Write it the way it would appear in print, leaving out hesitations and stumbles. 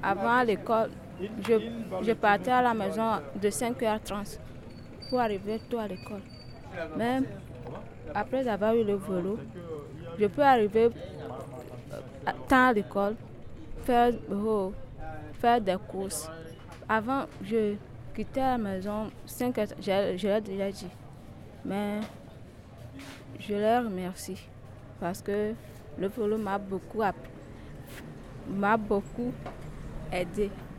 Avant l'école, je partais à la maison de 5h30 pour arriver tôt à l'école. Même après avoir eu le vélo, je peux arriver à temps à l'école, faire des courses. Avant, je quittais la maison 5h, je l'ai déjà dit. Mais je leur remercie parce que le vélo m'a beaucoup aidé.